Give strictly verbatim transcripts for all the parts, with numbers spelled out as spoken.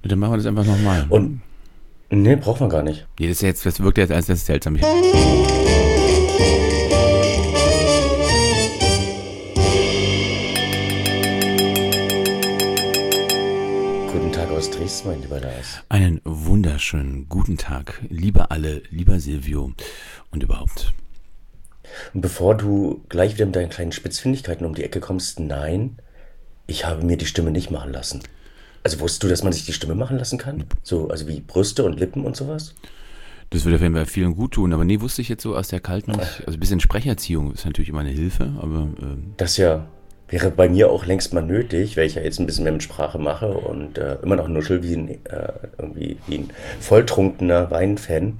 Dann machen wir das einfach nochmal. Und, nee, braucht man gar nicht. Nee, das, ist jetzt, das wirkt jetzt als das ist seltsam. Guten Tag aus Dresden, mein lieber Lars. Einen wunderschönen guten Tag, lieber alle, lieber Silvio und überhaupt. Und bevor du gleich wieder mit deinen kleinen Spitzfindigkeiten um die Ecke kommst, nein, ich habe mir die Stimme nicht machen lassen. Also wusstest du, dass man sich die Stimme machen lassen kann? So, also wie Brüste und Lippen und sowas? Das würde auf jeden Fall vielen gut tun, aber nee, wusste ich jetzt so aus der kalten, also ein bisschen Sprecherziehung ist natürlich immer eine Hilfe, aber... Ähm Das ja wäre bei mir auch längst mal nötig, weil ich ja jetzt ein bisschen mehr mit Sprache mache und äh, immer noch nuschel wie ein, äh, irgendwie wie ein volltrunkener Weinfan.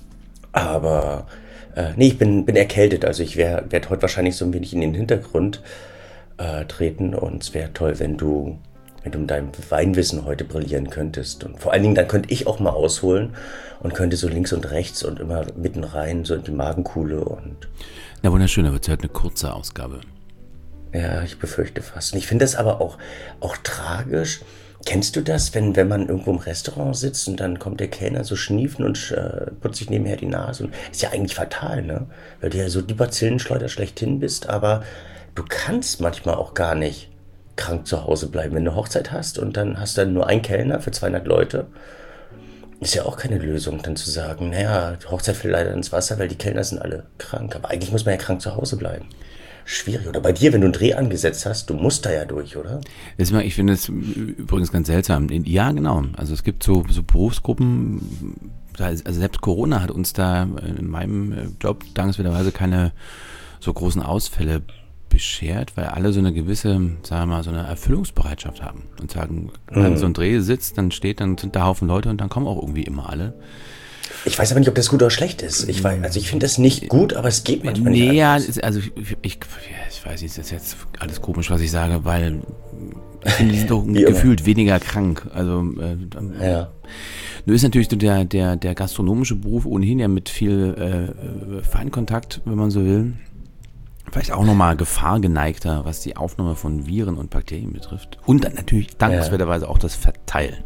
Aber äh, nee, ich bin, bin erkältet, also ich werde werd heute wahrscheinlich so ein wenig in den Hintergrund äh, treten und es wäre toll, wenn du... wenn du mit deinem Weinwissen heute brillieren könntest. Und vor allen Dingen, dann könnte ich auch mal ausholen und könnte so links und rechts und immer mitten rein, so in die Magenkuhle und... Na wunderschön, da wird es halt eine kurze Ausgabe. Ja, ich befürchte fast. Und ich finde das aber auch, auch tragisch. Kennst du das, wenn, wenn man irgendwo im Restaurant sitzt und dann kommt der Kellner so schniefen und äh, putzt sich nebenher die Nase? Und ist ja eigentlich fatal, ne? Weil du ja so die Bazillenschleuder schlechthin bist, aber du kannst manchmal auch gar nicht krank zu Hause bleiben. Wenn du Hochzeit hast und dann hast du dann nur einen Kellner für zweihundert Leute, ist ja auch keine Lösung, dann zu sagen, naja, die Hochzeit fällt leider ins Wasser, weil die Kellner sind alle krank. Aber eigentlich muss man ja krank zu Hause bleiben. Schwierig. Oder bei dir, wenn du einen Dreh angesetzt hast, du musst da ja durch, oder? Das ist, ich finde es übrigens ganz seltsam. Ja, genau. Also es gibt so, so Berufsgruppen, also selbst Corona hat uns da in meinem Job dankenswerterweise keine so großen Ausfälle beschert, weil alle so eine gewisse, sagen wir mal, so eine Erfüllungsbereitschaft haben und sagen, wenn mhm. so ein Dreh sitzt, dann steht, dann sind da Haufen Leute und dann kommen auch irgendwie immer alle. Ich weiß aber nicht, ob das gut oder schlecht ist. Ich weiß, also ich finde das nicht gut, aber es geht manchmal nee, nicht. Ja, also ich, ich, ich weiß nicht, das ist jetzt alles komisch, was ich sage, weil ich finde, die sind doch gefühlt weniger krank. Also äh, ja. Nur ist natürlich der, der, der gastronomische Beruf ohnehin ja mit viel äh, Feinkontakt, wenn man so will. Vielleicht auch nochmal gefahrgeneigter, was die Aufnahme von Viren und Bakterien betrifft. Und dann natürlich dankenswerterweise auch das Verteilen.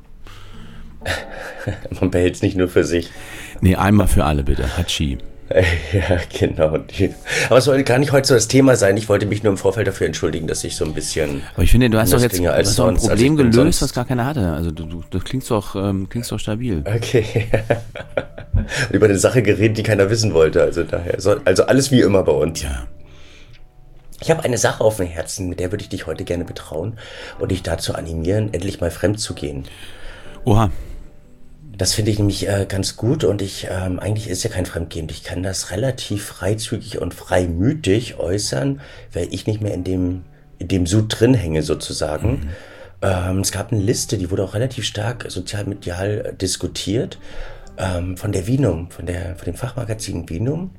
Man behält es nicht nur für sich. Nee, einmal für alle bitte. Hatschi. Ja, genau. Aber es soll gar nicht heute so das Thema sein. Ich wollte mich nur im Vorfeld dafür entschuldigen, dass ich so ein bisschen... Aber ich finde, du hast doch jetzt du hast doch ein sonst. Problem also gelöst, was gar keiner hatte. Also du, du, du klingst doch, ähm, klingst doch stabil. Okay. Und über eine Sache geredet, die keiner wissen wollte. Also daher, also alles wie immer bei uns. Ja. Ich habe eine Sache auf dem Herzen, mit der würde ich dich heute gerne betrauen und dich dazu animieren, endlich mal fremd zu gehen. Oha. Das finde ich nämlich äh, ganz gut und ich, ähm, eigentlich ist ja kein Fremdgehen. Ich kann das relativ freizügig und freimütig äußern, weil ich nicht mehr in dem, in dem Sud drin hänge sozusagen. Mhm. Ähm, es gab eine Liste, die wurde auch relativ stark sozialmedial diskutiert, ähm, von der Vinum, von der, von dem Fachmagazin Vinum.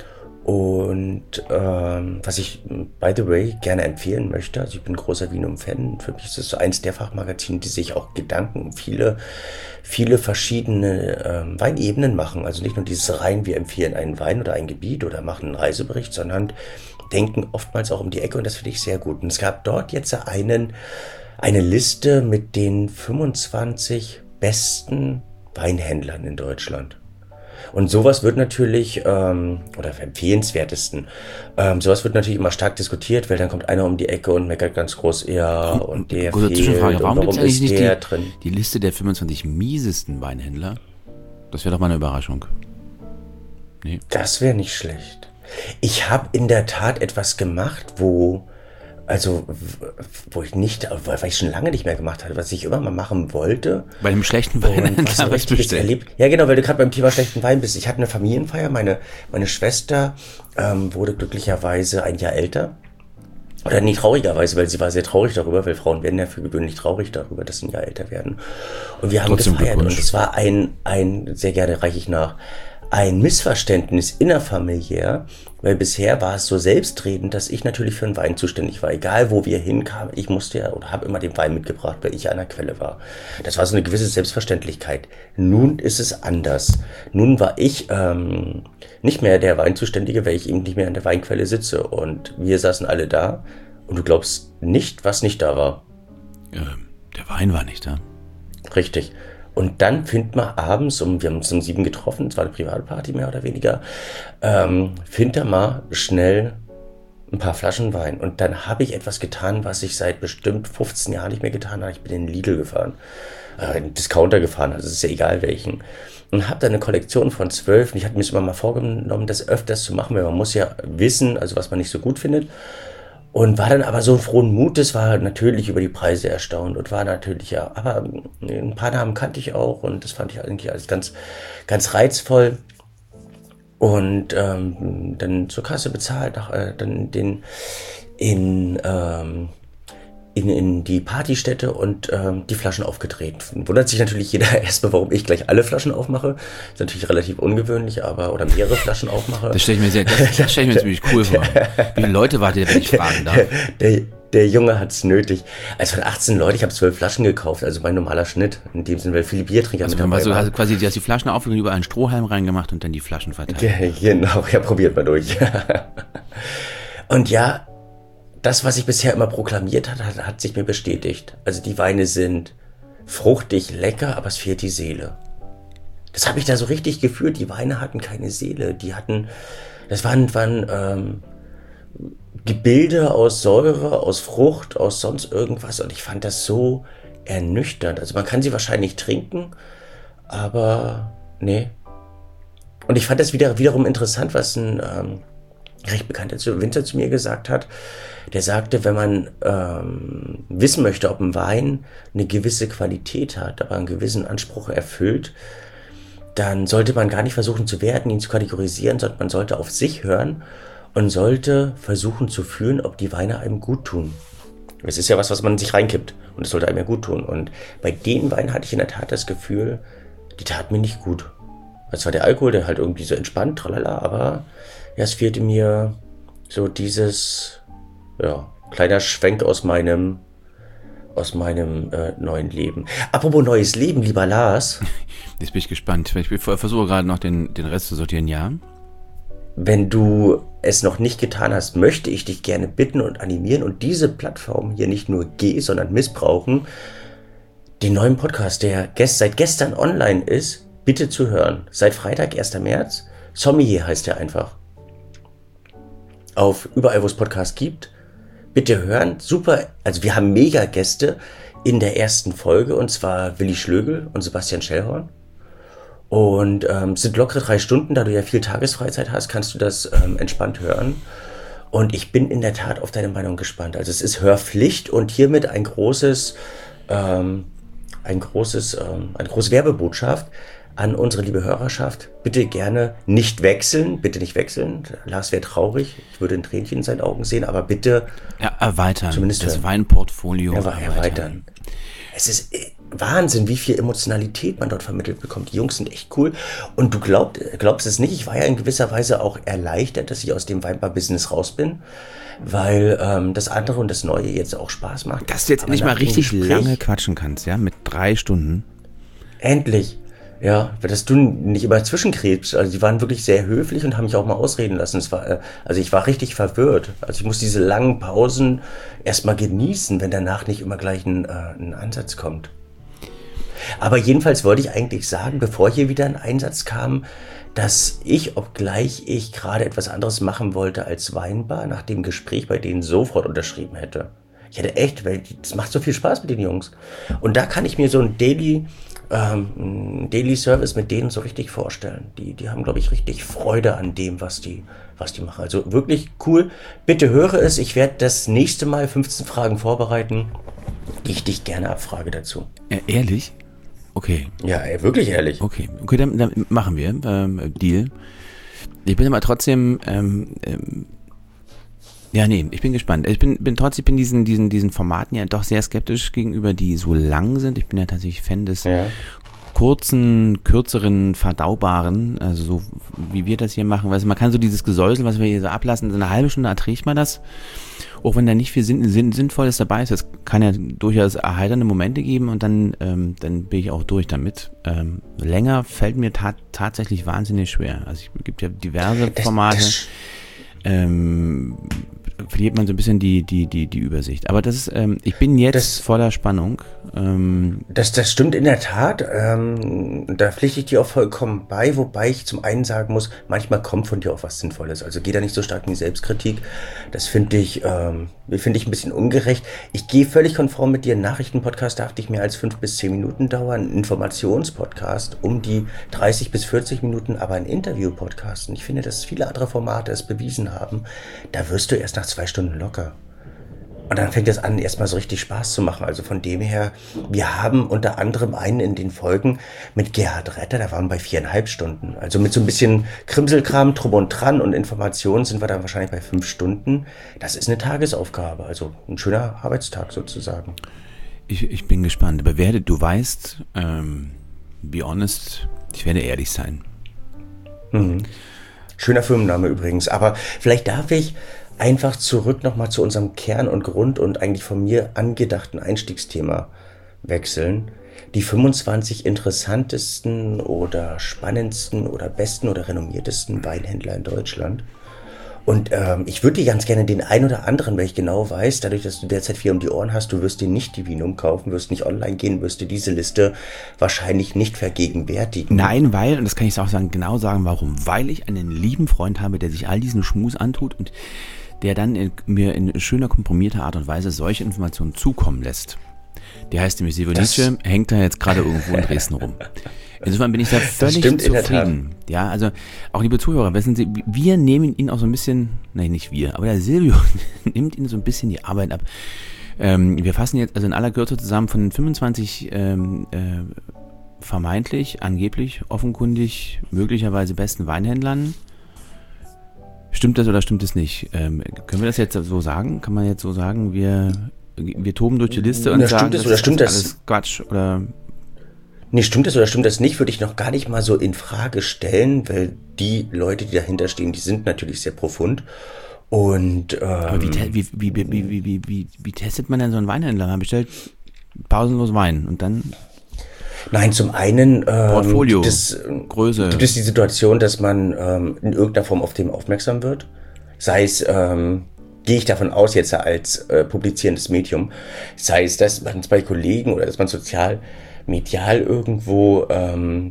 Und ähm, was ich, by the way, gerne empfehlen möchte, also ich bin großer Vinum-Fan, für mich ist es so eins der Fachmagazine, die sich auch Gedanken um viele, viele verschiedene ähm, Weinebenen machen. Also nicht nur dieses rein, wir empfehlen einen Wein oder ein Gebiet oder machen einen Reisebericht, sondern denken oftmals auch um die Ecke und das finde ich sehr gut. Und es gab dort jetzt einen, eine Liste mit den fünfundzwanzig besten Weinhändlern in Deutschland. Und sowas wird natürlich, ähm, oder empfehlenswertesten, ähm, sowas wird natürlich immer stark diskutiert, weil dann kommt einer um die Ecke und meckert ganz groß, ja, und der Gute fehlt, Zwischenfrage, warum, und warum ist nicht der die, drin? Die Liste der fünfundzwanzig miesesten Weinhändler? Das wäre doch mal eine Überraschung. Nee. Das wäre nicht schlecht. Ich habe in der Tat etwas gemacht, wo... Also, wo ich nicht, weil ich schon lange nicht mehr gemacht hatte, was ich immer mal machen wollte. Bei dem schlechten Wein was was erlebt. Ja, genau, weil du gerade beim Thema schlechten Wein bist. Ich hatte eine Familienfeier, meine, meine Schwester ähm, wurde glücklicherweise ein Jahr älter. Oder nie traurigerweise, weil sie war sehr traurig darüber, weil Frauen werden ja für gewöhnlich traurig darüber, dass sie ein Jahr älter werden. Und wir haben Trotzdem gefeiert und es war ein, ein, sehr gerne reiche ich nach, ein Missverständnis innerfamiliär, weil bisher war es so selbstredend, dass ich natürlich für den Wein zuständig war. Egal, wo wir hinkamen, ich musste ja oder habe immer den Wein mitgebracht, weil ich an der Quelle war. Das war so eine gewisse Selbstverständlichkeit. Nun ist es anders. Nun war ich ähm, nicht mehr der Weinzuständige, weil ich eben nicht mehr an der Weinquelle sitze. Und wir saßen alle da und du glaubst nicht, was nicht da war. Äh, der Wein war nicht da. Richtig. Und dann findet man abends, um, wir haben uns um sieben getroffen, es war eine Privatparty mehr oder weniger, ähm, findet er mal schnell ein paar Flaschen Wein. Und dann habe ich etwas getan, was ich seit bestimmt fünfzehn Jahren nicht mehr getan habe. Ich bin in den Lidl gefahren, äh, in den Discounter gefahren, also es ist ja egal welchen. Und habe da eine Kollektion von zwölf. Und ich hatte mir immer mal vorgenommen, das öfters zu machen, weil man muss ja wissen, also was man nicht so gut findet. Und war dann aber so frohen Mutes, war natürlich über die Preise erstaunt und war natürlich ja, aber ein paar Namen kannte ich auch und das fand ich eigentlich alles ganz, ganz reizvoll. Und ähm, dann zur Kasse bezahlt, nach, äh, dann den in, ähm, in, in die Partystätte und ähm, die Flaschen aufgedreht. Wundert sich natürlich jeder erstmal, warum ich gleich alle Flaschen aufmache. Ist natürlich relativ ungewöhnlich, aber oder mehrere Flaschen aufmache. Das stelle ich mir sehr, das, das stelle ich mir ziemlich cool vor. Wie viele Leute wart ihr, wenn ich fragen darf? Der, der, der Junge hat's nötig. Also von achtzehn Leuten, ich habe zwölf Flaschen gekauft, also mein normaler Schnitt. In dem Sinne, weil viele Biertrinker also mit dabei so, waren. also quasi, du hast die Flaschen aufgelegt, über einen Strohhalm reingemacht und dann die Flaschen verteilt. Genau, ja, probiert mal durch. Und ja, das, was ich bisher immer proklamiert hat, hat, hat sich mir bestätigt. Also die Weine sind fruchtig, lecker, aber es fehlt die Seele. Das habe ich da so richtig gefühlt. Die Weine hatten keine Seele. Die hatten, das waren, waren ähm, Gebilde aus Säure, aus Frucht, aus sonst irgendwas. Und ich fand das so ernüchternd. Also man kann sie wahrscheinlich trinken, aber nee. Und ich fand das wieder, wiederum interessant, was ein ähm, recht bekannter Winzer zu mir gesagt hat. Der sagte, wenn man ähm, wissen möchte, ob ein Wein eine gewisse Qualität hat, aber einen gewissen Anspruch erfüllt, dann sollte man gar nicht versuchen zu werten, ihn zu kategorisieren, sondern man sollte auf sich hören und sollte versuchen zu fühlen, ob die Weine einem gut tun. Das ist ja was, was man in sich reinkippt und das sollte einem ja gut tun. Und bei den Weinen hatte ich in der Tat das Gefühl, die taten mir nicht gut. Das war der Alkohol, der halt irgendwie so entspannt, tralala, aber ja, es fehlte mir so dieses, ja, kleiner Schwenk aus meinem, aus meinem äh, neuen Leben. Apropos neues Leben, lieber Lars. Jetzt bin ich gespannt. Ich versuche gerade noch den, den Rest zu sortieren, ja. Wenn du es noch nicht getan hast, möchte ich dich gerne bitten und animieren und diese Plattform hier nicht nur geh, sondern missbrauchen, den neuen Podcast, der gest- seit gestern online ist, bitte zu hören. Seit Freitag, ersten März. Sommelier heißt er einfach. Auf überall, wo es Podcasts gibt. Bitte hören. Super. Also wir haben mega Gäste in der ersten Folge und zwar Willi Schlögel und Sebastian Schellhorn. Und ähm, sind lockere drei Stunden, da du ja viel Tagesfreizeit hast, kannst du das ähm, entspannt hören. Und ich bin in der Tat auf deine Meinung gespannt. Also es ist Hörpflicht und hiermit ein großes, ähm, ein großes, ähm, eine große Werbebotschaft an unsere liebe Hörerschaft. Bitte gerne nicht wechseln, bitte nicht wechseln. Lars wäre traurig, ich würde ein Tränchen in seinen Augen sehen, aber bitte ja, erweitern, zumindest das hören. Weinportfolio Ja, erweitern. erweitern. Es ist Wahnsinn, wie viel Emotionalität man dort vermittelt bekommt. Die Jungs sind echt cool. Und du glaub, glaubst es nicht, ich war ja in gewisser Weise auch erleichtert, dass ich aus dem Weinbar-Business raus bin, weil ähm, das andere und das Neue jetzt auch Spaß macht. Dass du jetzt nicht mal richtig Gespräch, lange quatschen kannst, ja, mit drei Stunden. Endlich. Ja, dass du nicht immer zwischenkrebst. Also die waren wirklich sehr höflich und haben mich auch mal ausreden lassen. Es war, also ich war richtig verwirrt. Also ich muss diese langen Pausen erstmal genießen, wenn danach nicht immer gleich ein, äh, ein Ansatz kommt. Aber jedenfalls wollte ich eigentlich sagen, bevor hier wieder ein Einsatz kam, dass ich, obgleich ich gerade etwas anderes machen wollte als Weinbar, nach dem Gespräch bei denen sofort unterschrieben hätte. Ich hätte echt, weil es macht so viel Spaß mit den Jungs. Und da kann ich mir so ein Daily, ähm, Daily Service mit denen so richtig vorstellen. Die, die haben, glaube ich, richtig Freude an dem, was die, was die machen. Also wirklich cool. Bitte höre es. Ich werde das nächste Mal fünfzehn Fragen vorbereiten, die ich dich gerne abfrage dazu. Äh, ehrlich? Okay. Ja, ey, wirklich ehrlich. Okay, okay, dann, dann machen wir ähm, Deal. Ich bin aber trotzdem, ähm, ähm, ja, nee, ich bin gespannt. Ich bin, bin trotzdem, ich bin diesen, diesen, diesen Formaten ja doch sehr skeptisch gegenüber, die so lang sind. Ich bin ja tatsächlich Fan des ja. kurzen, kürzeren, verdaubaren, also so wie wir das hier machen. Weißt du, man kann so dieses Gesäusel, was wir hier so ablassen, so eine halbe Stunde erträgt man das. Auch wenn da nicht viel Sinn, Sinn, Sinnvolles dabei ist, das kann ja durchaus erheiternde Momente geben und dann, ähm, dann bin ich auch durch damit. Ähm, länger fällt mir ta- tatsächlich wahnsinnig schwer. Also es gibt ja diverse Formate, das, das ähm, verliert man so ein bisschen die, die, die, die Übersicht. Aber das ist, ähm, ich bin jetzt das, voller Spannung Ähm, Das, das stimmt in der Tat. Ähm, da pflichte ich dir auch vollkommen bei, wobei ich zum einen sagen muss, manchmal kommt von dir auch was Sinnvolles. Also geh da nicht so stark in die Selbstkritik. Das finde ich, ähm, finde ich ein bisschen ungerecht. Ich gehe völlig konform mit dir. Ein Nachrichtenpodcast darf nicht mehr als fünf bis zehn Minuten dauern. Ein Informationspodcast um die dreißig bis vierzig Minuten, aber ein Interview-Podcast. Und ich finde, dass viele andere Formate es bewiesen haben. Da wirst du erst nach zwei Stunden locker. Und dann fängt es an, erstmal so richtig Spaß zu machen. Also von dem her, wir haben unter anderem einen in den Folgen mit Gerhard Retter, da waren wir bei viereinhalb Stunden. Also mit so ein bisschen Krimselkram, Drum und Dran und Informationen sind wir dann wahrscheinlich bei fünf Stunden. Das ist eine Tagesaufgabe, also ein schöner Arbeitstag sozusagen. ich, ich bin gespannt. Aber werde, du weißt, ähm, be honest, ich werde ehrlich sein. Mhm. Schöner Firmenname übrigens. Aber vielleicht darf ich einfach zurück nochmal zu unserem Kern und Grund und eigentlich von mir angedachten Einstiegsthema wechseln. Die fünfundzwanzig interessantesten oder spannendsten oder besten oder renommiertesten Weinhändler in Deutschland. Und ähm, ich würde dir ganz gerne den ein oder anderen, weil ich genau weiß, dadurch, dass du derzeit viel um die Ohren hast, du wirst dir nicht die Vinum kaufen, wirst nicht online gehen, wirst dir diese Liste wahrscheinlich nicht vergegenwärtigen. Nein, weil, und das kann ich auch sagen, genau sagen, warum. Weil ich einen lieben Freund habe, der sich all diesen Schmus antut und der dann in, mir in schöner, komprimierter Art und Weise solche Informationen zukommen lässt. Der heißt nämlich Sevonice, hängt da jetzt gerade irgendwo in Dresden rum. Insofern bin ich da völlig zufrieden. Ja, also auch liebe Zuhörer, wissen Sie, wir nehmen Ihnen auch so ein bisschen, nein, nicht wir, aber der Silvio nimmt Ihnen so ein bisschen die Arbeit ab. Ähm, wir fassen jetzt also in aller Kürze zusammen von den fünfundzwanzig ähm, äh, vermeintlich, angeblich, offenkundig, möglicherweise besten Weinhändlern. Stimmt das oder stimmt es nicht? Ähm, können wir das jetzt so sagen? Kann man jetzt so sagen, wir, wir toben durch die Liste und ja, sagen, stimmt das, oder stimmt das? Alles Quatsch? Oder? Nee, stimmt das oder stimmt das nicht, würde ich noch gar nicht mal so in Frage stellen, weil die Leute, die dahinter stehen, die sind natürlich sehr profund. Und ähm, Aber wie, wie, wie, wie, wie, wie, wie, wie testet man denn so einen Weinhändler? Man bestellt pausenlos Wein und dann... Nein, zum einen ähm, Portfolio, gibt, es, Größe. gibt es die Situation, dass man ähm, in irgendeiner Form auf dem aufmerksam wird. Sei es, ähm, gehe ich davon aus, jetzt als äh, publizierendes Medium, sei es, dass man bei Kollegen oder dass man sozial, medial irgendwo ähm,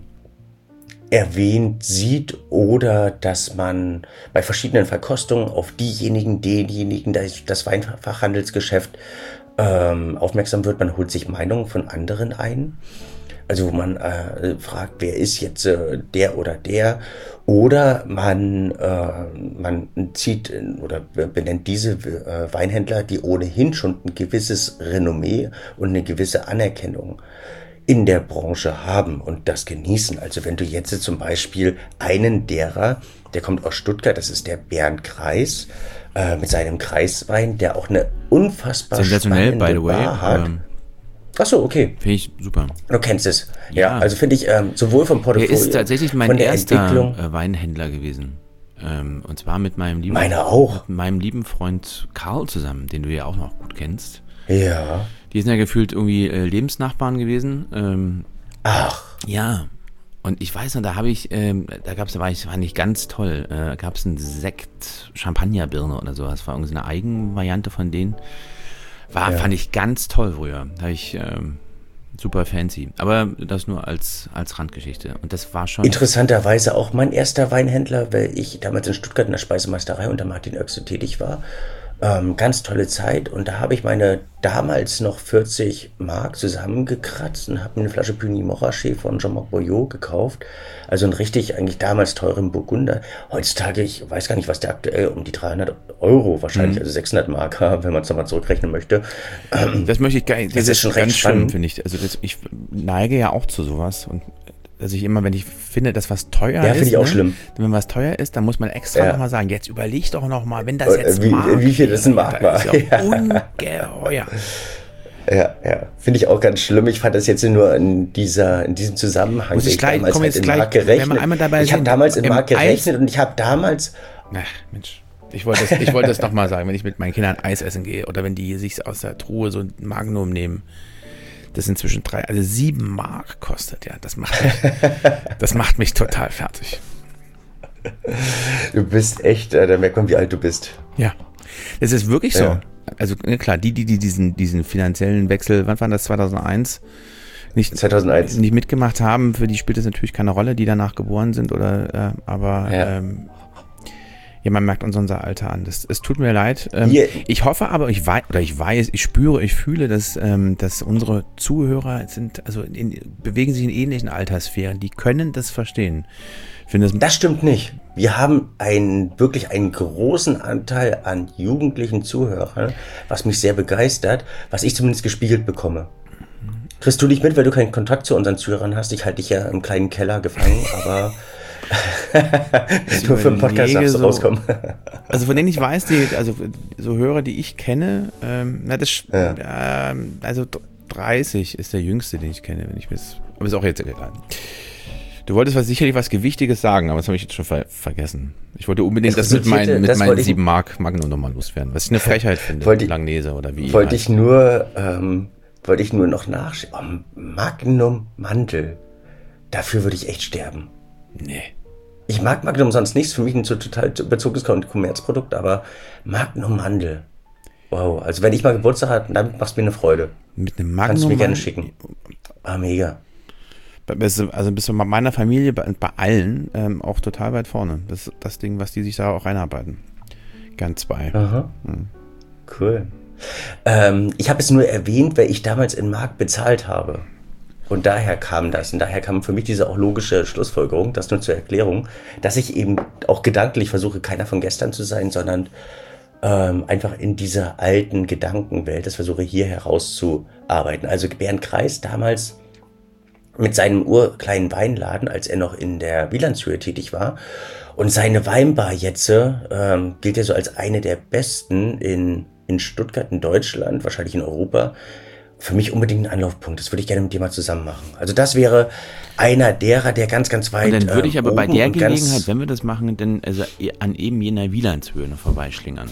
erwähnt sieht oder dass man bei verschiedenen Verkostungen auf diejenigen, denjenigen, das, das Weinfachhandelsgeschäft ähm, aufmerksam wird. Man holt sich Meinungen von anderen ein. Also man äh, fragt, wer ist jetzt äh, der oder der, oder man äh, man zieht oder benennt diese äh, Weinhändler, die ohnehin schon ein gewisses Renommee und eine gewisse Anerkennung in der Branche haben und das genießen. Also wenn du jetzt zum Beispiel einen derer, der kommt aus Stuttgart, das ist der Bernd Kreis, äh, mit seinem Kreiswein, der auch eine unfassbar spannende by the way, Bar hat. Ähm Ach so, okay. Finde ich super. Du kennst es. Ja, Ja. also finde ich ähm, sowohl vom Portfolio, Er ist tatsächlich mein von der erster Entwicklung. äh, Weinhändler gewesen. Ähm, und zwar mit meinem lieben, Meiner auch. mit meinem lieben Freund Karl zusammen, den du ja auch noch gut kennst. Ja. Die sind ja gefühlt irgendwie äh, Lebensnachbarn gewesen. Ähm, Ach. ja. Und ich weiß noch, da habe ich, ähm, da gab es, da war ich, fand ich ganz toll, äh, gab es einen Sekt Champagnerbirne oder so. Das war irgendwie so eine Eigenvariante von denen. War, Ja. fand ich ganz toll früher. Da habe ich ähm, super fancy. Aber das nur als, als Randgeschichte. Und das war schon. Interessanterweise auch mein erster Weinhändler, weil ich damals in Stuttgart in der Speisemeisterei unter Martin Oechse tätig war. Ähm, ganz tolle Zeit. Und da habe ich meine damals noch vierzig Mark zusammengekratzt und habe mir eine Flasche Puny Montrachet von Jean-Marc Boyot gekauft. Also ein richtig, eigentlich damals teuren Burgunder. Heutzutage, ich weiß gar nicht, was der aktuell um die dreihundert Euro wahrscheinlich, Mhm. also sechshundert Mark, wenn man es nochmal zurückrechnen möchte. Ähm, Das möchte ich gar nicht. Das ist schon recht ganz schlimm, spannend. finde ich. Also das, ich neige ja auch zu sowas. Und dass ich immer, wenn ich finde, dass was teuer Ja, ist. finde ich auch ne? schlimm. Wenn was teuer ist, dann muss man extra Ja. nochmal sagen, jetzt überleg doch nochmal, wenn das Äh, jetzt wie- Mark wie viel das ein wäre, Mark das war. ist ja Ja. ungeheuer. Ja, ja, finde ich auch ganz schlimm. Ich fand das jetzt nur in dieser, in diesem Zusammenhang. Muss ich weil gleich- damals komm halt jetzt in gleich, Mark wenn wir gerechnet. einmal dabei ich habe sind, damals in im Mark gerechnet und ich habe damals, Ach, Mensch. Ich wollte das, ich wollte das nochmal sagen, wenn ich mit meinen Kindern Eis essen gehe oder wenn die sich aus der Truhe so ein Magnum nehmen. Das sind zwischen drei, also sieben Mark kostet, ja. Das macht mich, das macht mich total fertig. du bist echt, äh, da merkt man, wie alt du bist. Ja. Das ist wirklich so. Ja. also ne, klar, die, die, die diesen, diesen finanziellen Wechsel, wann war das, zweitausendeins? Nicht, zweitausendeins. Nicht mitgemacht haben, für die spielt es natürlich keine Rolle, die danach geboren sind oder, äh, aber Ja. ähm, ja, man merkt uns unser Alter an. Das, es tut mir leid. Ähm, Hier- ich hoffe aber, ich weiß, oder ich weiß, ich spüre, ich fühle, dass, ähm, dass unsere Zuhörer sind, also in, bewegen sich in ähnlichen Alterssphären. Die können das verstehen. Ich finde das, Das stimmt nicht. Wir haben einen, wirklich einen großen Anteil an jugendlichen Zuhörern, was mich sehr begeistert, was ich zumindest gespiegelt bekomme. Kriegst du nicht mit, weil du keinen Kontakt zu unseren Zuhörern hast? Ich halte dich ja im kleinen Keller gefangen, aber nur für den Podcast überlege darfst du so- rauskommen. also von denen ich weiß, die, also so Hörer, die ich kenne, ähm, na das, Ja. ähm, also dreißig ist der jüngste, den ich kenne, wenn ich bis, aber ist auch jetzt egal. Du wolltest was sicherlich was Gewichtiges sagen, aber das habe ich jetzt schon ver vergessen. Ich wollte unbedingt Es das mit, resultierte- meinen mit das meinen wollte ich- sieben Mark Magnum nochmal loswerden, was ich eine Frechheit finde, Wollte ich- Langnese oder wie. Wollte heißt. ich nur, ähm, wollte ich nur noch nachschauen. Oh, Magnum Mandel. Dafür würde ich echt sterben. Nee. Ich mag Magnum sonst nichts, für mich ein so total bezogenes Kommerzprodukt, aber Magnum Mandel. Wow, also wenn ich mal Geburtstag habe, dann machst du mir eine Freude. Mit einem Kannst du Magnum. mir gerne schicken. Ah, mega. Also bist du bei meiner Familie, bei, bei allen, ähm, auch total weit vorne. Das ist das Ding, was die sich da auch reinarbeiten. Ganz bei. Aha. Cool. Ähm, ich habe es nur erwähnt, weil ich damals in Mark bezahlt habe. Und daher kam das. Und daher kam für mich diese auch logische Schlussfolgerung, das nur zur Erklärung, dass ich eben auch gedanklich versuche, keiner von gestern zu sein, sondern ähm, einfach in dieser alten Gedankenwelt, das versuche hier herauszuarbeiten. Also Bernd Kreis damals mit seinem urkleinen Weinladen, als er noch in der Wielandshöhe tätig war. Und seine Weinbar jetzt ähm, gilt ja so als eine der besten in, in Stuttgart, in Deutschland, wahrscheinlich in Europa. Für mich unbedingt ein Anlaufpunkt. Das würde ich gerne mit dir mal zusammen machen. Also das wäre einer derer, der ganz, ganz weit Und dann würde ich äh, aber bei oben der und ganz- Gelegenheit, wenn wir das machen, dann also an eben jener Wielandshöhe noch vorbeischlingern.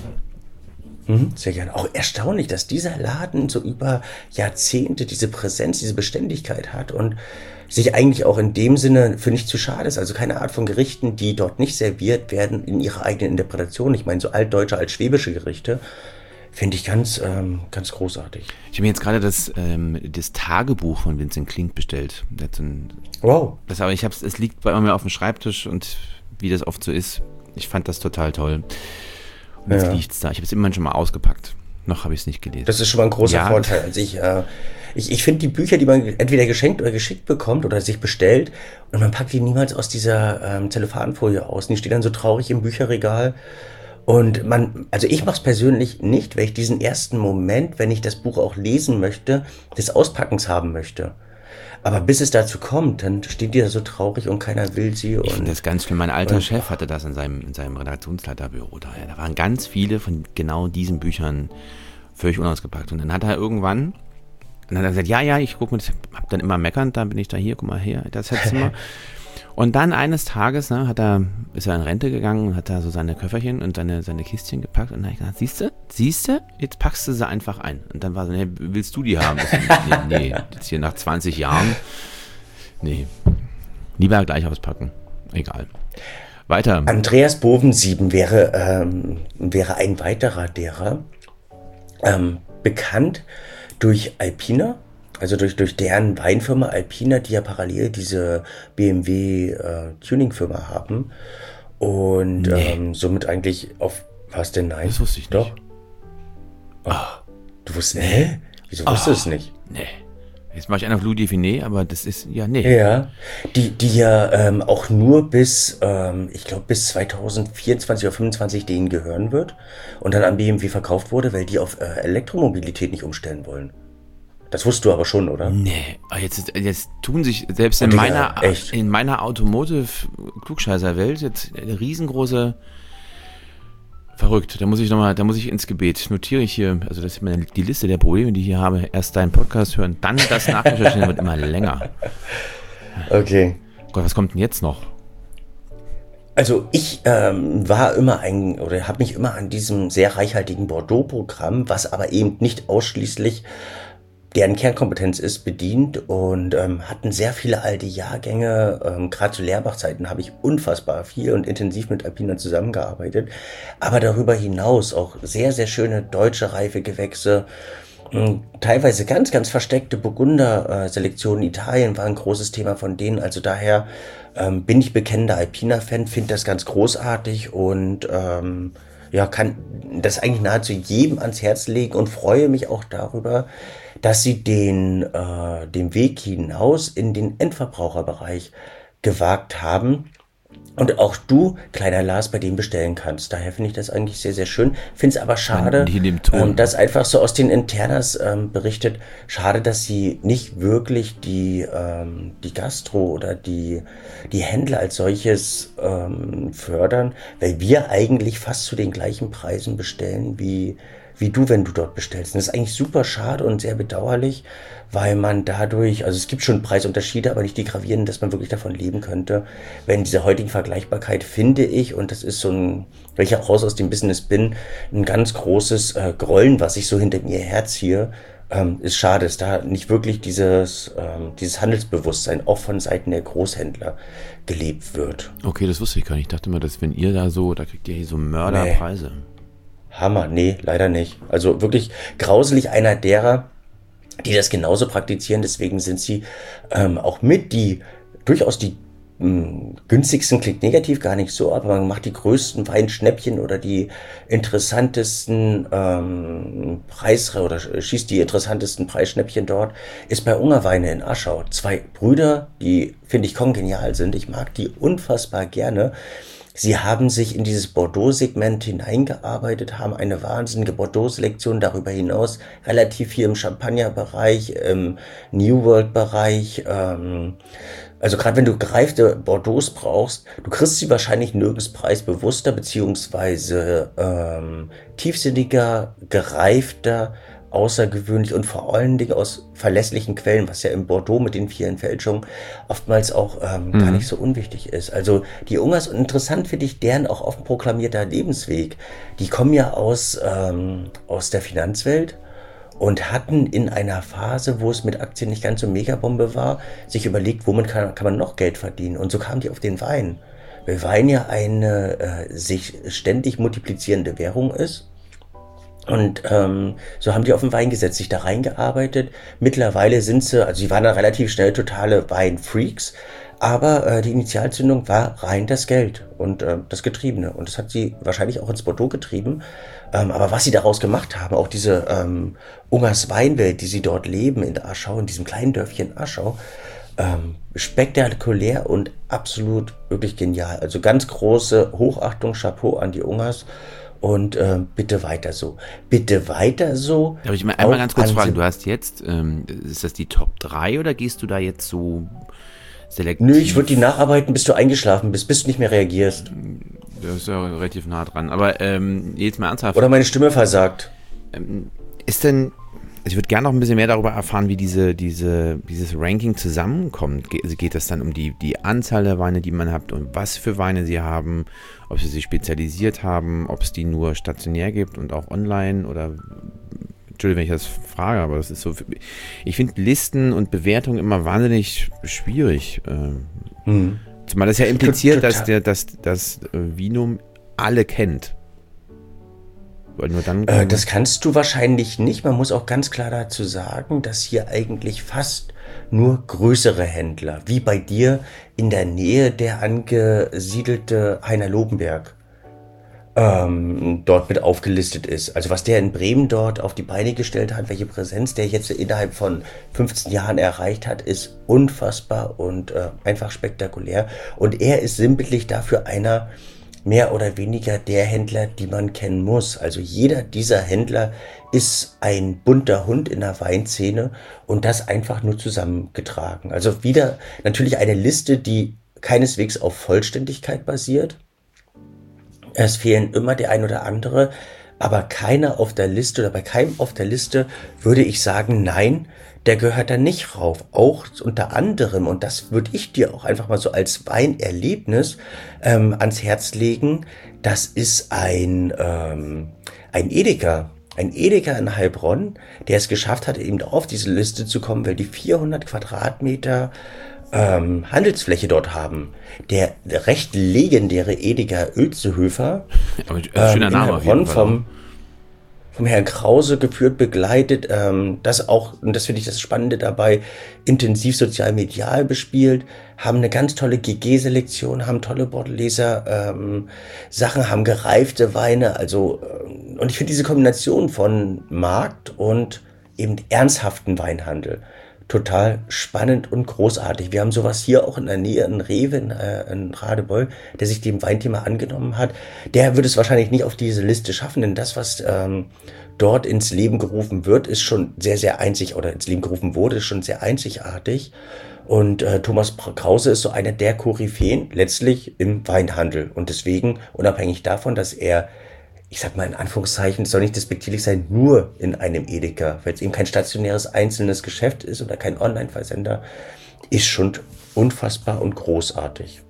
Mhm, sehr gerne. Auch erstaunlich, dass dieser Laden so über Jahrzehnte diese Präsenz, diese Beständigkeit hat und sich eigentlich auch in dem Sinne für nicht zu schade ist. Also keine Art von Gerichten, die dort nicht serviert werden, in ihrer eigenen Interpretation. Ich meine, so altdeutsche, altschwäbische Gerichte finde ich ganz, ähm, ganz großartig. Ich habe mir jetzt gerade das, ähm, das Tagebuch von Vincent Klink bestellt. Der hat so ein, Wow. das, aber ich hab's, es liegt bei mir auf dem Schreibtisch und wie das oft so ist, ich fand das total toll. Und jetzt Ja. liegt's da. Ich habe es immerhin schon mal ausgepackt. Noch habe ich es nicht gelesen. Das ist schon mal ein großer Ja, Vorteil. Also ich, äh, ich, ich finde die Bücher, die man entweder geschenkt oder geschickt bekommt oder sich bestellt und man packt die niemals aus dieser ähm, Zellophanfolie aus. Die stehen dann so traurig im Bücherregal. Und man, also ich mache es persönlich nicht, weil ich diesen ersten Moment, wenn ich das Buch auch lesen möchte, des Auspackens haben möchte. Aber bis es dazu kommt, dann steht die da so traurig und keiner will sie. Ich finde Und das ganz schlimm. Mein alter Chef hatte das in seinem, in seinem Redaktionsleiterbüro da. Da waren ganz viele von genau diesen Büchern völlig unausgepackt. Und dann hat er irgendwann, und dann hat er gesagt, ja, ja, ich gucke mir, hab dann immer meckernd, dann bin ich da hier, guck mal her, das Zimmer. Und dann eines Tages, ne, hat er, ist er in Rente gegangen und hat da so seine Köfferchen und seine, seine Kistchen gepackt und dann habe ich gesagt, siehst du, siehst du, jetzt packst du sie einfach ein. Und dann war so, nee, willst du die haben? Ich so, nee, nee, jetzt hier nach zwanzig Jahren, nee, lieber gleich auspacken, egal. Weiter. Andreas Bovensieben wäre, ähm, wäre ein weiterer derer, ähm, bekannt durch Alpina, also durch, durch deren Weinfirma Alpina, die ja parallel diese B M W äh, Tuning-Firma haben und Nee. ähm, somit eigentlich auf, was denn, nein? Das wusste ich nicht. Doch. Du wusstest, nee? Wieso wusstest du es nicht? Nee. Jetzt mache ich einen auf Louis Define, aber das ist, ja, nee. Ja, die, die ja ähm, auch nur bis, ähm, ich glaube bis zwanzig vierundzwanzig oder fünfundzwanzig denen gehören wird und dann an B M W verkauft wurde, weil die auf äh, Elektromobilität nicht umstellen wollen. Das wusstest du aber schon, oder? Nee, aber jetzt, jetzt tun sich selbst in Oh, Digga, meiner, echt? in meiner Automotive-Klugscheißer-Welt jetzt eine riesengroße, verrückt, da muss ich nochmal, da muss ich ins Gebet, notiere ich hier, also das ist meine, die Liste der Probleme, die ich hier habe, erst deinen Podcast hören, dann das nachrecherchieren, wird immer länger. Okay. Gott, was kommt denn jetzt noch? Also ich ähm, war immer ein, oder habe mich immer an diesem sehr reichhaltigen Bordeaux-Programm, was aber eben nicht ausschließlich deren Kernkompetenz ist, bedient und ähm, hatten sehr viele alte Jahrgänge. Ähm, Gerade zu Lehrbach-Zeiten habe ich unfassbar viel und intensiv mit Alpina zusammengearbeitet. Aber darüber hinaus auch sehr, sehr schöne deutsche Reifegewächse. Ähm, Teilweise ganz, ganz versteckte Burgunder-Selektionen. Italien war ein großes Thema von denen. Also daher ähm, bin ich bekennender Alpina-Fan, finde das ganz großartig und ähm, ja, kann das eigentlich nahezu jedem ans Herz legen und freue mich auch darüber, dass sie den, äh, den Weg hinaus in den Endverbraucherbereich gewagt haben. Und auch du, kleiner Lars, bei dem bestellen kannst. Daher finde ich das eigentlich sehr, sehr schön. Finde es aber Man, schade, nicht in dem ähm, Ton. dass einfach so aus den Internas ähm, berichtet, schade, dass sie nicht wirklich die, ähm, die Gastro oder die, die Händler als solches ähm, fördern, weil wir eigentlich fast zu den gleichen Preisen bestellen wie, wie du, wenn du dort bestellst. Und das ist eigentlich super schade und sehr bedauerlich, weil man dadurch, also es gibt schon Preisunterschiede, aber nicht die gravierenden, dass man wirklich davon leben könnte. Wenn in dieser heutigen Vergleichbarkeit finde ich, und das ist so ein, weil ich auch raus aus dem Business bin, ein ganz großes äh, Grollen, was ich so hinter mir herziehe, ähm, ist schade, dass da nicht wirklich dieses, ähm, dieses Handelsbewusstsein auch von Seiten der Großhändler gelebt wird. Okay, das wusste ich gar nicht. Ich dachte immer, dass wenn ihr da so, da kriegt ihr hier so Nee, Mörderpreise. Hammer, nee, leider nicht. Also wirklich grauselig einer derer, die das genauso praktizieren. Deswegen sind sie ähm, auch mit die durchaus die mh, günstigsten, klingt negativ gar nicht so, aber man macht die größten Weinschnäppchen oder die interessantesten ähm, Preis oder schießt die interessantesten Preisschnäppchen dort, ist bei Ungerweine in Aschau. Zwei Brüder, die finde ich kongenial sind. Ich mag die unfassbar gerne. Sie haben sich in dieses Bordeaux-Segment hineingearbeitet, haben eine wahnsinnige Bordeaux-Selektion, darüber hinaus relativ viel im Champagner-Bereich, im New World-Bereich. Ähm, also gerade wenn du gereifte Bordeaux brauchst, du kriegst sie wahrscheinlich nirgends preisbewusster beziehungsweise ähm, tiefsinniger, gereifter, außergewöhnlich und vor allen Dingen aus verlässlichen Quellen, was ja im Bordeaux mit den vielen Fälschungen oftmals auch ähm, gar nicht Mhm. so unwichtig ist. Also die Ungas, und interessant finde ich, deren auch offen proklamierter Lebensweg, die kommen ja aus, ähm, aus der Finanzwelt und hatten in einer Phase, wo es mit Aktien nicht ganz so Megabombe war, sich überlegt, womit kann, kann man noch Geld verdienen. Und so kamen die auf den Wein. Weil Wein ja eine äh, sich ständig multiplizierende Währung ist. Und ähm, so haben die auf den Wein gesetzt, sich da reingearbeitet. Mittlerweile sind sie, also sie waren da relativ schnell totale Weinfreaks, aber äh, die Initialzündung war rein das Geld und äh, das Getriebene. Und das hat sie wahrscheinlich auch ins Bordeaux getrieben. Ähm, aber was sie daraus gemacht haben, auch diese ähm, Ungers Weinwelt, die sie dort leben in Aschau, in diesem kleinen Dörfchen Aschau, ähm, spektakulär und absolut wirklich genial. Also ganz große Hochachtung, Chapeau an die Ungers. Und ähm, bitte weiter so. Bitte weiter so. Darf ich mal einmal Auch ganz kurz an fragen, Se- du hast jetzt, ähm, ist das die Top drei oder gehst du da jetzt so Nö, ich würde die selektiv? nacharbeiten, bis du eingeschlafen bist, bis du nicht mehr reagierst. Das ist ja relativ nah dran. Aber ähm, jetzt mal ernsthaft, Oder meine Stimme versagt. ähm, ist denn, ich würde gerne noch ein bisschen mehr darüber erfahren, wie diese, diese, dieses Ranking zusammenkommt. Ge also geht es dann um die, die Anzahl der Weine, die man hat und was für Weine sie haben, ob sie sich spezialisiert haben, ob es die nur stationär gibt und auch online oder, Entschuldigung, wenn ich das frage, aber das ist so, ich finde Listen und Bewertungen immer wahnsinnig schwierig. Ähm, Hm. zumal das ja Tot- impliziert, dass Total. der, dass das äh, Vinum alle kennt. Weil nur dann Äh, kann das man. kannst du wahrscheinlich nicht. Man muss auch ganz klar dazu sagen, dass hier eigentlich fast nur größere Händler, wie bei dir in der Nähe der angesiedelte Heiner Lobenberg, ähm, dort mit aufgelistet ist. Also was der in Bremen dort auf die Beine gestellt hat, welche Präsenz der jetzt innerhalb von fünfzehn Jahren erreicht hat, ist unfassbar und äh, einfach spektakulär. Und er ist sinnbildlich dafür einer mehr oder weniger der Händler, die man kennen muss. Also jeder dieser Händler ist ein bunter Hund in der Weinszene und das einfach nur zusammengetragen. Also wieder natürlich eine Liste, die keineswegs auf Vollständigkeit basiert. Es fehlen immer der ein oder andere, aber keiner auf der Liste oder bei keinem auf der Liste würde ich sagen, nein, der gehört da nicht rauf. Auch unter anderem, und das würde ich dir auch einfach mal so als Weinerlebnis ähm, ans Herz legen, das ist ein, ähm, ein Edeka. Ein Edeka in Heilbronn, der es geschafft hat, eben auf diese Liste zu kommen, weil die vierhundert Quadratmeter ähm, Handelsfläche dort haben. Der recht legendäre Edeka Oelzehöfer, Aber äh, ähm, schöner in Name auf jeden Heilbronn Fall. vom vom Herrn Krause geführt, begleitet, ähm, das auch, und das finde ich das Spannende dabei, intensiv sozial-medial bespielt, haben eine ganz tolle G G-Selektion, haben tolle Bordleser, ähm, Sachen, haben gereifte Weine, also, ähm, und ich finde diese Kombination von Markt und eben ernsthaften Weinhandel total spannend und großartig. Wir haben sowas hier auch in der Nähe in Rewe, in, äh, in Radebeul, der sich dem Weinthema angenommen hat. Der würde es wahrscheinlich nicht auf diese Liste schaffen, denn das, was ähm, dort ins Leben gerufen wird, ist schon sehr, sehr einzig, oder ins Leben gerufen wurde, ist schon sehr einzigartig. Und äh, Thomas Krause ist so einer der Koryphäen letztlich im Weinhandel. Und deswegen, unabhängig davon, dass er, ich sag mal in Anführungszeichen, es soll nicht despektierlich sein, nur in einem Edeka, weil es eben kein stationäres einzelnes Geschäft ist oder kein Online-Versender, ist schon unfassbar und großartig.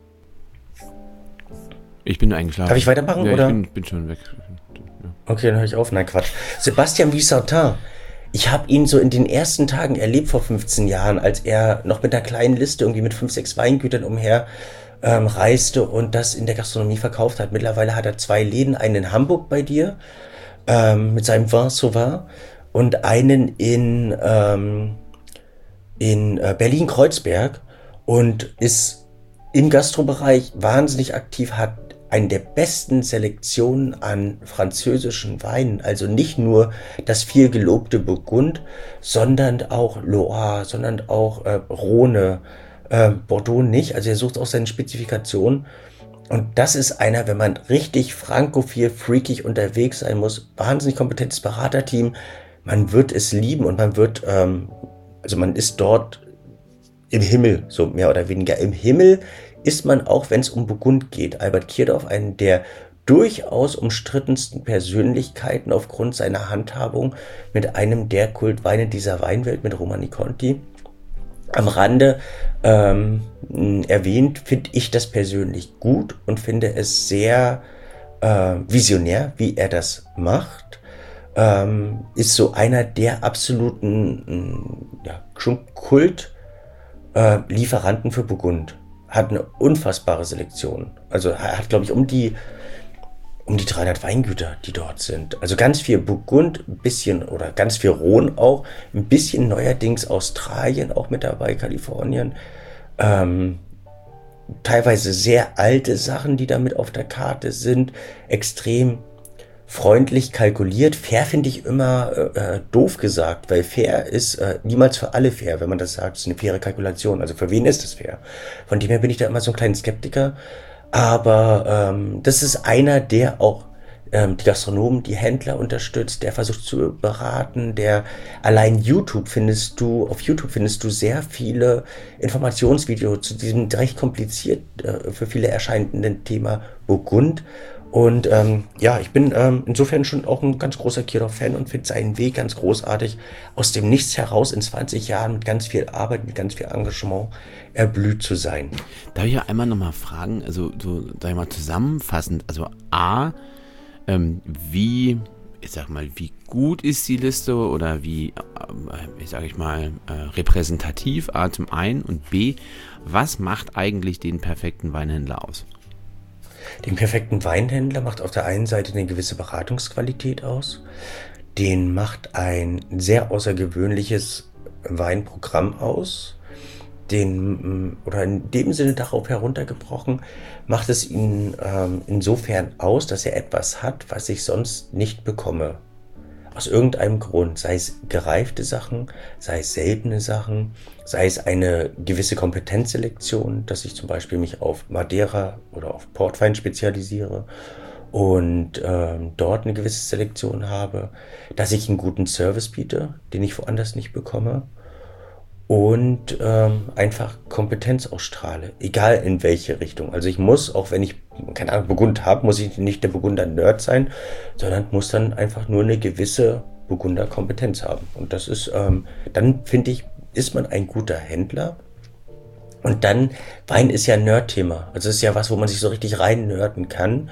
Ich bin eingeschlafen. Darf ich weitermachen, ja, oder? Ich bin, bin schon weg. Ja. Okay, dann höre ich auf. Nein, Quatsch. Sebastian Vicentin. Ich habe ihn so in den ersten Tagen erlebt vor fünfzehn Jahren, als er noch mit einer kleinen Liste irgendwie mit fünf, sechs Weingütern umher ähm, reiste und das in der Gastronomie verkauft hat. Mittlerweile hat er zwei Läden, einen in Hamburg bei dir ähm, mit seinem Vin Sauvin und einen in, ähm, in äh, Berlin-Kreuzberg und ist im Gastrobereich wahnsinnig aktiv, hat eine der besten Selektionen an französischen Weinen, also nicht nur das viel gelobte Burgund, sondern auch Loire, sondern auch äh, Rhone, äh, Bordeaux nicht, also er sucht auch seine Spezifikationen. Und das ist einer, wenn man richtig frankophil, freakig unterwegs sein muss, wahnsinnig kompetentes Beraterteam, man wird es lieben und man wird, ähm, also man ist dort im Himmel, so mehr oder weniger im Himmel, ist man auch, wenn es um Burgund geht. Albert Kirdorf, einen der durchaus umstrittensten Persönlichkeiten aufgrund seiner Handhabung mit einem der Kultweine dieser Weinwelt, mit Romani Conti. Am Rande ähm, erwähnt, finde ich das persönlich gut und finde es sehr äh, visionär, wie er das macht. Ähm, ist so einer der absoluten ja, schon Kult äh, Lieferanten für Burgund. Hat eine unfassbare Selektion. Also er hat, glaube ich, um die um die dreihundert Weingüter, die dort sind. Also ganz viel Burgund, ein bisschen, oder ganz viel Rhone auch, ein bisschen neuerdings Australien auch mit dabei, Kalifornien. Ähm, teilweise sehr alte Sachen, die da mit auf der Karte sind. Extrem freundlich kalkuliert. Fair finde ich immer äh, doof gesagt, weil fair ist äh, niemals für alle fair, wenn man das sagt. Es ist eine faire Kalkulation. Also für wen ist es fair? Von dem her bin ich da immer so ein kleiner Skeptiker. Aber ähm, das ist einer, der auch ähm, die Gastronomen, die Händler unterstützt, der versucht zu beraten, der allein YouTube findest du, auf YouTube findest du sehr viele Informationsvideos zu diesem recht kompliziert äh, für viele erscheinenden Thema Burgund. Und ähm, ja, ich bin ähm, insofern schon auch ein ganz großer Kirdorf-Fan und finde seinen Weg ganz großartig. Aus dem Nichts heraus in zwanzig Jahren mit ganz viel Arbeit, mit ganz viel Engagement erblüht zu sein. Darf ich ja einmal nochmal fragen, also so, sag ich mal, zusammenfassend, also A, ähm, wie, ich sag mal, wie gut ist die Liste oder wie, äh, ich sag ich mal, äh, repräsentativ, A zum einen, und B, was macht eigentlich den perfekten Weinhändler aus? Den perfekten Weinhändler macht auf der einen Seite eine gewisse Beratungsqualität aus. Den macht ein sehr außergewöhnliches Weinprogramm aus. Den, oder in dem Sinne darauf heruntergebrochen, macht es ihn ähm, insofern aus, dass er etwas hat, was ich sonst nicht bekomme. Aus irgendeinem Grund, sei es gereifte Sachen, sei es seltene Sachen, sei es eine gewisse Kompetenzselektion, dass ich zum Beispiel mich auf Madeira oder auf Portwein spezialisiere und ähm, dort eine gewisse Selektion habe, dass ich einen guten Service biete, den ich woanders nicht bekomme und ähm, einfach Kompetenz ausstrahle, egal in welche Richtung. Also ich muss, auch wenn ich, keine Ahnung, Burgund habe, muss ich nicht der Burgunder-Nerd sein, sondern muss dann einfach nur eine gewisse Burgunder-Kompetenz haben. Und das ist, ähm, dann finde ich, ist man ein guter Händler. Und dann, Wein ist ja ein Nerd-Thema. Also es ist ja was, wo man sich so richtig rein nerden kann.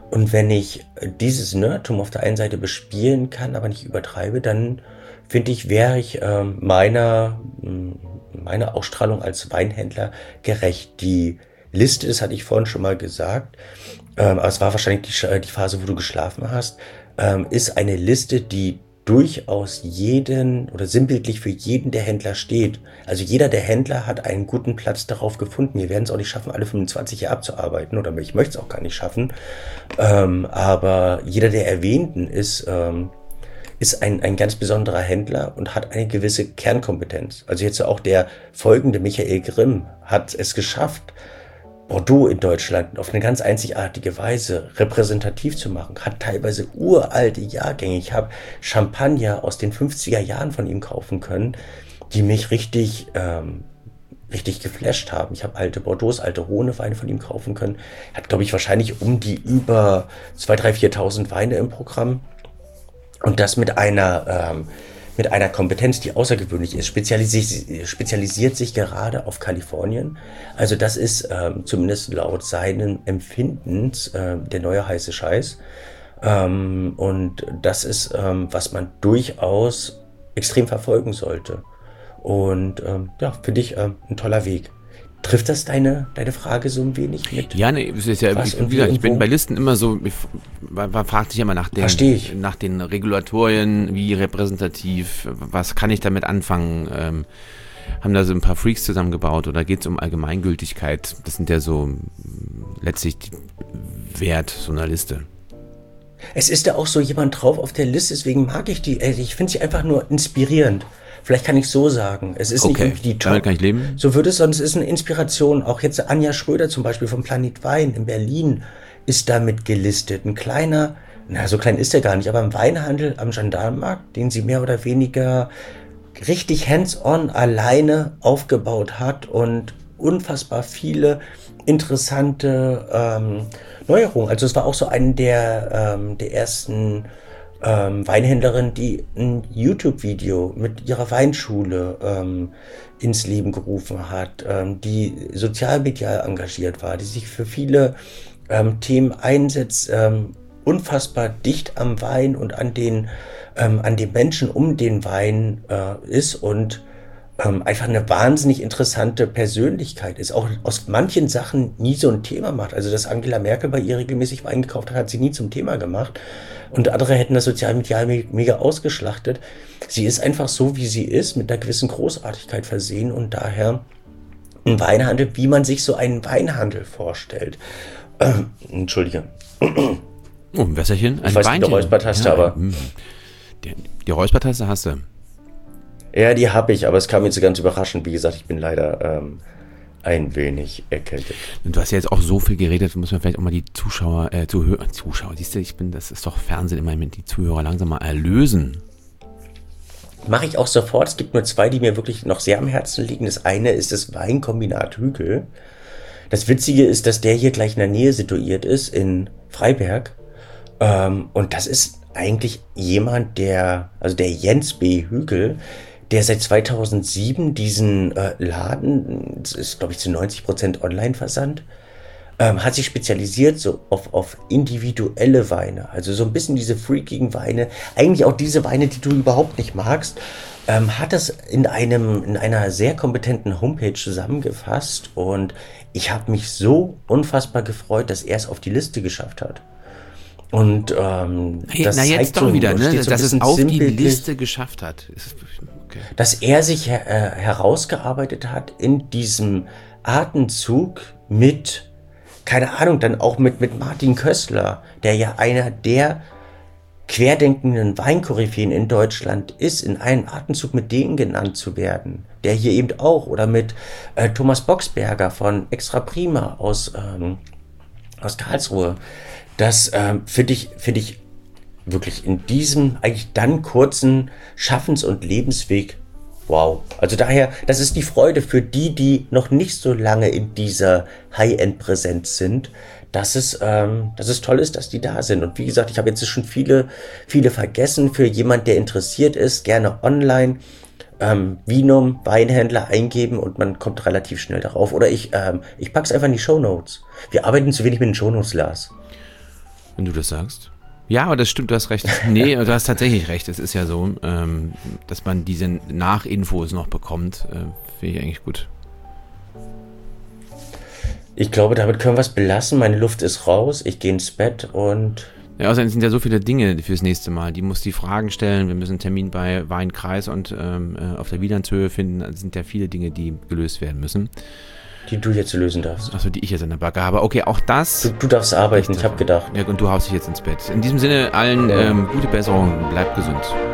Und wenn ich dieses Nerdtum auf der einen Seite bespielen kann, aber nicht übertreibe, dann finde ich, wäre ich ähm, meiner, meiner Ausstrahlung als Weinhändler gerecht. Die Liste, das hatte ich vorhin schon mal gesagt, ähm, aber es war wahrscheinlich die, die Phase, wo du geschlafen hast, ähm, ist eine Liste, die durchaus jeden oder sinnbildlich für jeden der Händler steht. Also jeder der Händler hat einen guten Platz darauf gefunden. Wir werden es auch nicht schaffen, alle fünfundzwanzig hier abzuarbeiten, oder ich möchte es auch gar nicht schaffen. Ähm, aber jeder der Erwähnten ist, ähm, ist ein, ein ganz besonderer Händler und hat eine gewisse Kernkompetenz. Also jetzt auch der folgende Michael Grimm hat es geschafft, Bordeaux in Deutschland auf eine ganz einzigartige Weise repräsentativ zu machen, hat teilweise uralte Jahrgänge. Ich habe Champagner aus den fünfziger Jahren von ihm kaufen können, die mich richtig, ähm, richtig geflasht haben. Ich habe alte Bordeaux, alte Rhone-Weine von ihm kaufen können. Er hat, glaube ich, wahrscheinlich um die über zweitausend, dreitausend, viertausend Weine im Programm. Und das mit einer, ähm, mit einer Kompetenz, die außergewöhnlich ist, spezialisiert, spezialisiert sich gerade auf Kalifornien. Also das ist ähm, zumindest laut seinen Empfindens äh, der neue heiße Scheiß. Ähm, und das ist, ähm, was man durchaus extrem verfolgen sollte. Und ähm, ja, finde ich ähm, ein toller Weg. Trifft das deine, deine Frage so ein wenig mit? Ja, ne, es ist ja, was ich, und wie wie gesagt, und ich bin wo? bei Listen immer so, ich, man, man fragt sich immer nach den, Verstehe ich. nach den Regulatorien, wie repräsentativ, was kann ich damit anfangen, ähm, haben da so ein paar Freaks zusammengebaut oder geht es um Allgemeingültigkeit? Das sind ja so mh, letztlich die Wert so einer Liste. Es ist da auch so jemand drauf auf der Liste, deswegen mag ich die. Ich finde sie einfach nur inspirierend. Vielleicht kann ich so sagen. Es ist nicht Okay, irgendwie die damit Top. kann ich leben. So würde es, sonst ist eine Inspiration. Auch jetzt Anja Schröder zum Beispiel vom Planet Wein in Berlin ist damit gelistet. Ein kleiner, na so klein ist er gar nicht, aber im Weinhandel am Gendarmenmarkt, den sie mehr oder weniger richtig hands-on alleine aufgebaut hat und unfassbar viele interessante ähm, Neuerungen. Also es war auch so eine der, ähm, der ersten ähm, Weinhändlerin, die ein YouTube-Video mit ihrer Weinschule ähm, ins Leben gerufen hat, ähm, die sozialmedial engagiert war, die sich für viele ähm, Themen einsetzt, ähm, unfassbar dicht am Wein und an den, ähm, an den Menschen um den Wein äh, ist und ähm, einfach eine wahnsinnig interessante Persönlichkeit ist, auch aus manchen Sachen nie so ein Thema macht. Also, dass Angela Merkel bei ihr regelmäßig Wein gekauft hat, hat sie nie zum Thema gemacht. Und andere hätten das sozialmedial me- mega ausgeschlachtet. Sie ist einfach so, wie sie ist, mit einer gewissen Großartigkeit versehen und daher ein Weinhandel, wie man sich so einen Weinhandel vorstellt. Ähm, Entschuldige. Oh, ein Wässerchen, ein Ich weiß nicht, Weinchen. eine Räuspertaste, aber- mm. Die, die Räuspertaste hast du. Ja, die habe ich, aber es kam jetzt so ganz überraschend. Wie gesagt, ich bin leider ähm, ein wenig erkältet. Und du hast ja jetzt auch so viel geredet, muss man vielleicht auch mal die Zuschauer, äh, Zuhörer, Zuschauer, siehst du, ich bin, das ist doch Fernsehen immer mit die Zuhörer langsam mal erlösen. Mache ich auch sofort. Es gibt nur zwei, die mir wirklich noch sehr am Herzen liegen. Das eine ist das Weinkombinat Hügel. Das Witzige ist, dass der hier gleich in der Nähe situiert ist, in Freiberg. Ähm, und das ist eigentlich jemand, der, also der Jens B. Hügel, der seit zweitausendsieben diesen äh, Laden, das ist glaube ich zu neunzig Prozent Online-Versand, ähm, hat sich spezialisiert so auf, auf individuelle Weine. Also so ein bisschen diese freakigen Weine, eigentlich auch diese Weine, die du überhaupt nicht magst, ähm, hat das in einem, in einer sehr kompetenten Homepage zusammengefasst und ich habe mich so unfassbar gefreut, dass er es auf die Liste geschafft hat. Und ähm, Hey, das na jetzt zeigt doch so, wieder, ne, steht so ein dass es bisschen auf die sinnbildlich, Liste geschafft hat. Ist, okay. dass er sich her äh, herausgearbeitet hat in diesem Atemzug mit, keine Ahnung, dann auch mit, mit Martin Kössler, der ja einer der querdenkenden Weinkoryphäen in Deutschland ist, in einem Atemzug mit denen genannt zu werden. Der hier eben auch, oder mit äh, Thomas Boxberger von Extra Prima aus, ähm, aus Karlsruhe. Das ähm, finde ich, finde ich wirklich in diesem eigentlich dann kurzen Schaffens- und Lebensweg, wow. Also daher, das ist die Freude für die, die noch nicht so lange in dieser High-End-Präsenz sind, dass es, ähm, dass es toll ist, dass die da sind. Und wie gesagt, ich habe jetzt schon viele, viele vergessen. Für jemand, der interessiert ist, gerne online ähm, Vinum, Weinhändler eingeben und man kommt relativ schnell darauf. Oder ich, ähm, ich pack's einfach in die Shownotes. Wir arbeiten zu wenig mit den Shownotes, Lars. Wenn du das sagst. Ja, aber das stimmt, du hast recht. Nee, du hast tatsächlich recht. Es ist ja so, ähm, dass man diese Nachinfos noch bekommt. Äh, finde ich eigentlich gut. Ich glaube, damit können wir es belassen. Meine Luft ist raus. Ich gehe ins Bett und... Ja, außerdem sind ja so viele Dinge fürs nächste Mal. Die muss die Fragen stellen. Wir müssen einen Termin bei Weinkreis und ähm, auf der Wielandshöhe finden. Es sind ja viele Dinge, die gelöst werden müssen. Die du jetzt lösen darfst. Achso, die ich jetzt in der Backe habe. Okay, auch das... Du, du darfst arbeiten, ich habe gedacht. Ja, und du haust dich jetzt ins Bett. In diesem Sinne allen ja. ähm, gute Besserung. Bleib gesund.